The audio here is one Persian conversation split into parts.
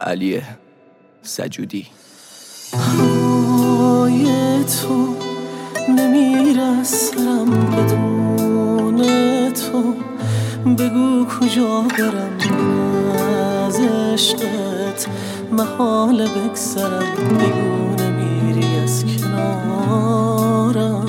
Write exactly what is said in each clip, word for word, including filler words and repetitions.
علی سجودی. هوای تو نمیرسم بدون تو، بگو کجا برم از عشقت محال بگذرم، بگو نمیری از کنارم.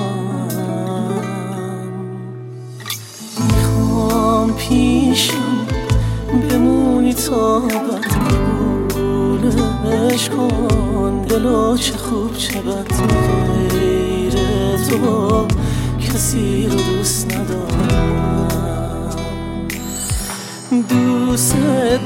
میخوام پیشم بمونی تا بد، قبولش کن دلو چه خوب چه بد، غیر تو کسی رو دوست ندارم. دوست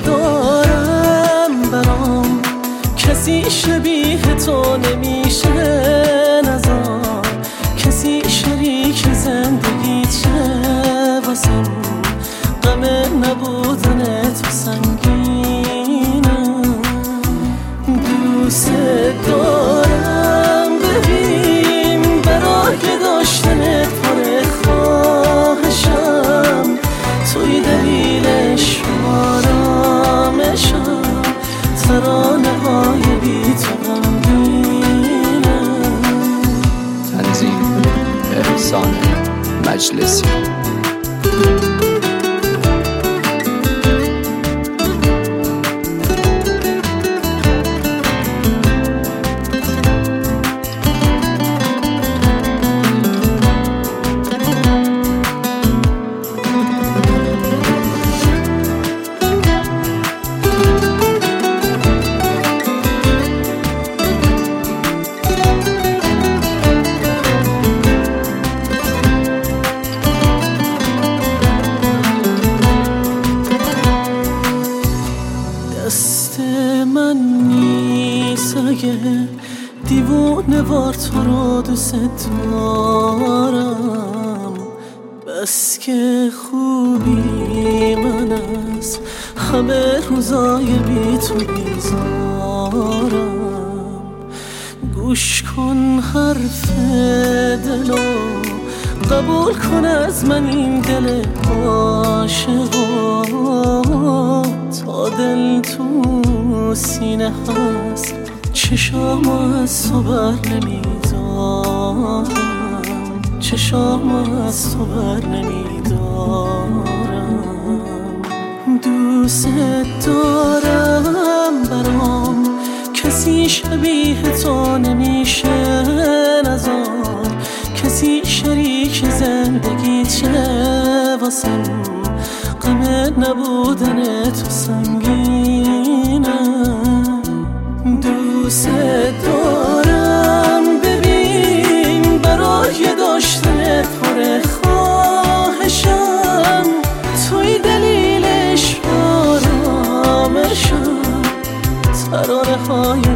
دارم برام کسی شبیه تو نمیشه نزار، کسی شریک زندگی چه واسم، غم نبودن تو سنگینم. دوست دارم ببین برای داشتن پر خواهشم، توی دلیلش آرامشم، ترانه های بی تو غمگینم. تنظیم احسان مجلسی. دست من نیست اگه دیوونه وار تو رو دوست دارم، بس که خوبی من از همه روزای بی تو بیزارم. گوش کن حرف دلو، قبول کن از من این دل عاشقا، تا دل تو سینه هست چشام از تو بر نمیدارم، چشام از تو بر نمیدارم. دوست دارم برام کسی شبیه تو نمیشه نزار، کسی شریک زندگی چه واسم، غم نبودن تو سنگینم. دوست دارم ببین برای داشتن پر خواهشم، توی دلیلش آرامشم، ترانه های